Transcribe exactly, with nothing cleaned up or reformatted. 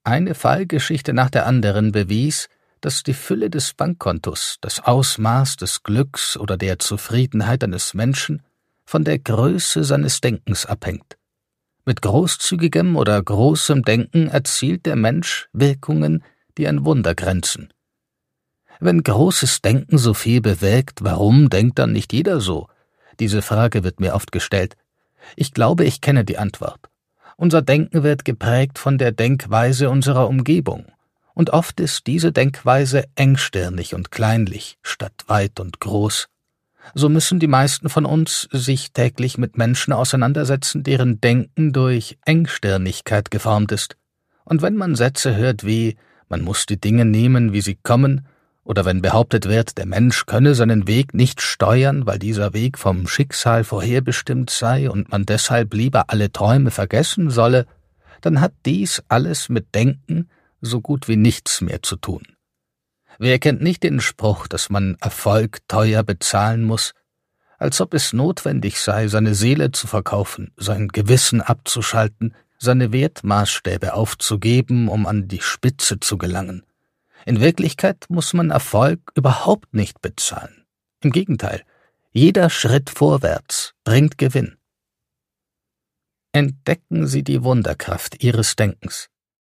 Eine Fallgeschichte nach der anderen bewies, dass die Fülle des Bankkontos, das Ausmaß des Glücks oder der Zufriedenheit eines Menschen von der Größe seines Denkens abhängt. Mit großzügigem oder großem Denken erzielt der Mensch Wirkungen, die an Wunder grenzen. Wenn großes Denken so viel bewirkt, warum denkt dann nicht jeder so? Diese Frage wird mir oft gestellt. Ich glaube, ich kenne die Antwort. Unser Denken wird geprägt von der Denkweise unserer Umgebung. Und oft ist diese Denkweise engstirnig und kleinlich, statt weit und groß. So müssen die meisten von uns sich täglich mit Menschen auseinandersetzen, deren Denken durch Engstirnigkeit geformt ist. Und wenn man Sätze hört wie »man muss die Dinge nehmen, wie sie kommen«, oder wenn behauptet wird, der Mensch könne seinen Weg nicht steuern, weil dieser Weg vom Schicksal vorherbestimmt sei und man deshalb lieber alle Träume vergessen solle, dann hat dies alles mit Denken so gut wie nichts mehr zu tun. Wer kennt nicht den Spruch, dass man Erfolg teuer bezahlen muss, als ob es notwendig sei, seine Seele zu verkaufen, sein Gewissen abzuschalten, seine Wertmaßstäbe aufzugeben, um an die Spitze zu gelangen. In Wirklichkeit muss man Erfolg überhaupt nicht bezahlen. Im Gegenteil, jeder Schritt vorwärts bringt Gewinn. Entdecken Sie die Wunderkraft Ihres Denkens.